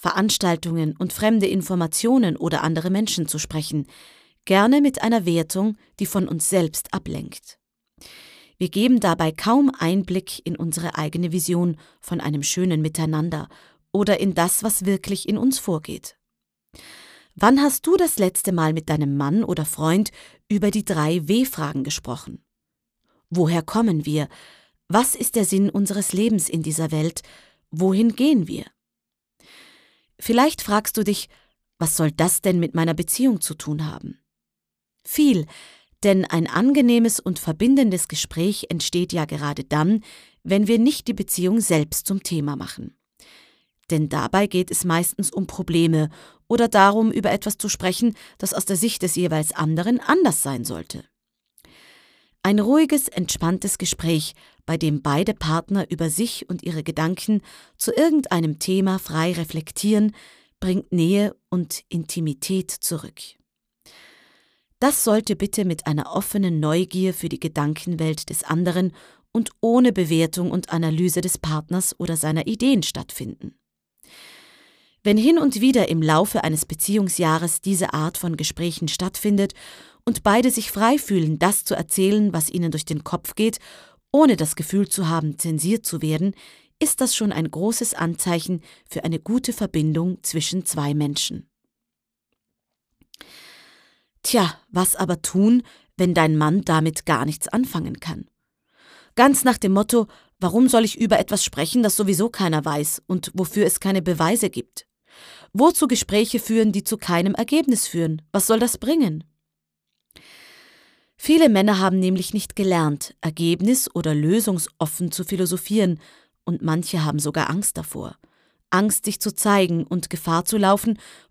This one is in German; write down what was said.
Veranstaltungen und fremde Informationen oder andere Menschen zu sprechen, gerne mit einer Wertung, die von uns selbst ablenkt. Wir geben dabei kaum Einblick in unsere eigene Vision von einem schönen Miteinander oder in das, was wirklich in uns vorgeht. Wann hast du das letzte Mal mit deinem Mann oder Freund über die 3 W-Fragen gesprochen? Woher kommen wir? Was ist der Sinn unseres Lebens in dieser Welt? Wohin gehen wir? Vielleicht fragst du dich, was soll das denn mit meiner Beziehung zu tun haben? Viel, denn ein angenehmes und verbindendes Gespräch entsteht ja gerade dann, wenn wir nicht die Beziehung selbst zum Thema machen. Denn dabei geht es meistens um Probleme oder darum, über etwas zu sprechen, das aus der Sicht des jeweils anderen anders sein sollte. Ein ruhiges, entspanntes Gespräch, bei dem beide Partner über sich und ihre Gedanken zu irgendeinem Thema frei reflektieren, bringt Nähe und Intimität zurück. Das sollte bitte mit einer offenen Neugier für die Gedankenwelt des anderen und ohne Bewertung und Analyse des Partners oder seiner Ideen stattfinden. Wenn hin und wieder im Laufe eines Beziehungsjahres diese Art von Gesprächen stattfindet und beide sich frei fühlen, das zu erzählen, was ihnen durch den Kopf geht, ohne das Gefühl zu haben, zensiert zu werden, ist das schon ein großes Anzeichen für eine gute Verbindung zwischen 2 Menschen. Tja, was aber tun, wenn dein Mann damit gar nichts anfangen kann? Ganz nach dem Motto, warum soll ich über etwas sprechen, das sowieso keiner weiß und wofür es keine Beweise gibt? Wozu Gespräche führen, die zu keinem Ergebnis führen? Was soll das bringen? Viele Männer haben nämlich nicht gelernt, ergebnis- oder lösungsoffen zu philosophieren, und manche haben sogar Angst davor. Angst, sich zu zeigen und Gefahr zu laufen,